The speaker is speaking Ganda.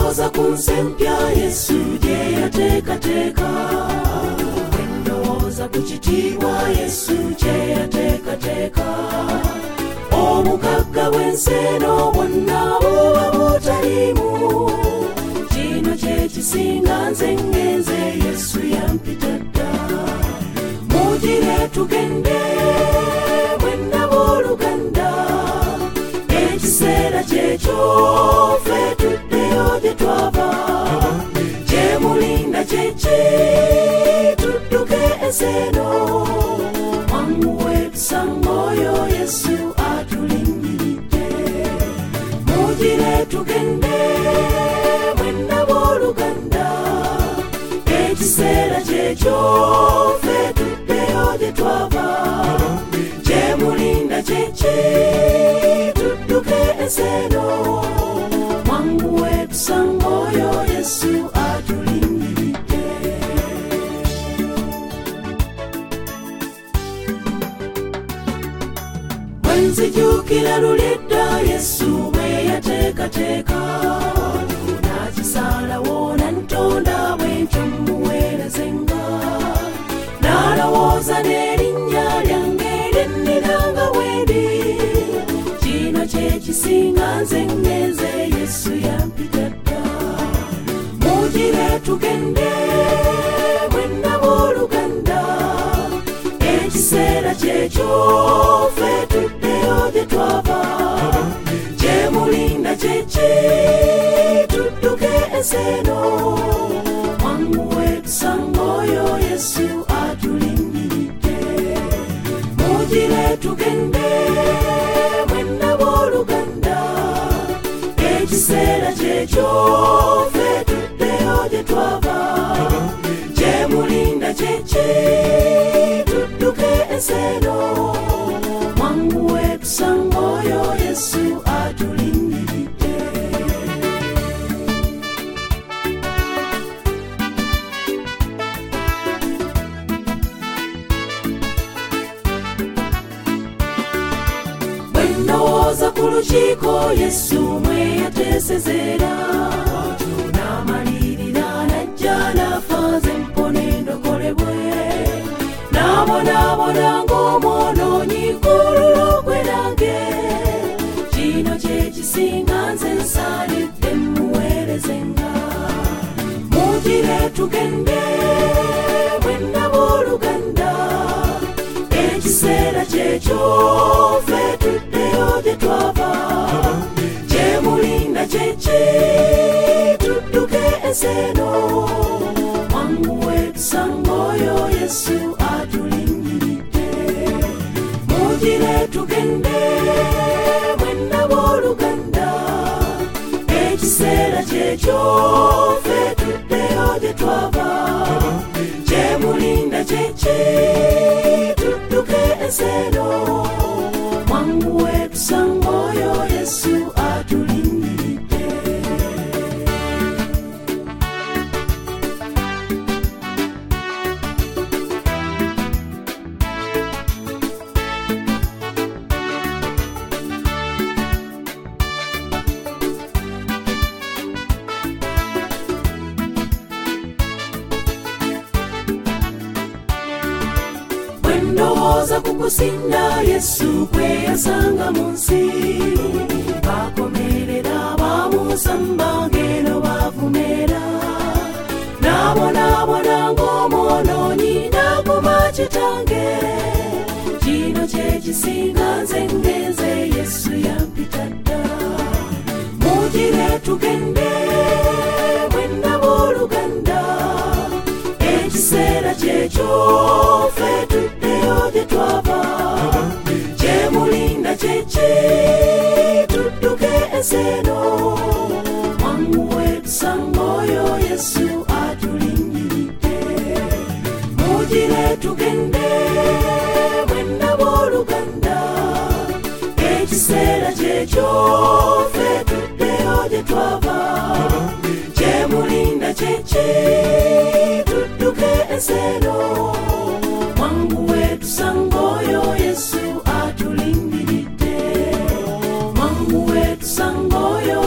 Wendoza kunsempya Yesu je yateekateeka, wendoza kukitiibwa Yesu je yateekateeka. Obugagga bw'enseno bwonna buba butaliimu, kino kye kisinga nze ngenze Yesu yampita dda. Mugire tugende mwenna booluganda, ekiseera kyekyo ffe tuddeyo gye twava. Gye mulinda kyeki tudduke enseno, mwanguwe tusanga oyo Yesu atulindiridde. Mugire tugende mwenna booluganda, ekiseera kyekyo ffe tuddeyo gye twava. Gye mulinda kyeki tudduke enseno, mwanguwe tusanga oyo Yesu atulindiridde. Bwenzijuukira lulidda Yesu bwe yateekateeka, nakisaalawo nantonda bwentyo mmuweerezenga. Nalowooza n'erinnya lyange lyenniranga bwendi, kino kye kisinga nze ngenze Yesu yampita dda. Mugire tugende mwenna booluganda, ekiseera kyekyo ffe tuddeyo gye twava. Gye mulinda kyeki tudduke enseno, mwanguwe tusanga oyo Yesu atulindiridde. Mugire tugende mwenna booluganda, ekiseera kyekyo ffe tuddeyo gye twava. Gye mulinda kyeki tudduke enseno, mwanguwe tusanga oyo Yesu atulindiridde. Bwendowooza ku lukiiko Yesu mwe yateesezera, n'amalirira n'ajja n'afa nze mpone ndokolebwe. Nabonaabona ng'omwonoonyi ku lulokwe nange, kino kye kisinga nze nsaanidde mmuweerezenga. Mugire tugende mwenna booluganda, ekiseera kyekyo ffe tuddeyo gye twava. Gye mulinda kyeki tudduke enseno, mwanguwe tusanga oyo Yesu atulindiridde. Mugire tugende mwenna booluganda, ekiseera kyekyo ffe tuddeyo gye twava. Gye mulinda kyeki tudduke enseno, mwanguwe tusanga oyo Yesu atulindiridde. Ndowooza kukusinda Yesu kwe yasanga mu nsi, bakomerera bamusamba ng'eno bavumera. Nabonaabona ng'omwonoonyi n'aguma kitange, kino kye kisinga nze ngenze Yesu yampita dda. Mugire tugende mwenna booluganda, ekiseera kyekyo ffe tuddeyo gye twava. Gye mulinda kyeki tudduke enseno, mwanguwe tusanga oyo Yesu atulindiridde. Mugire tugende mwenna booluganda, ekiseera kyekyo ffe tuddeyo gye twava. Gye mulinda kyeki tudduke enseno, mwanguwe tusanga oyo Yesu atulindiridde. Mwanguwe tusanga oyo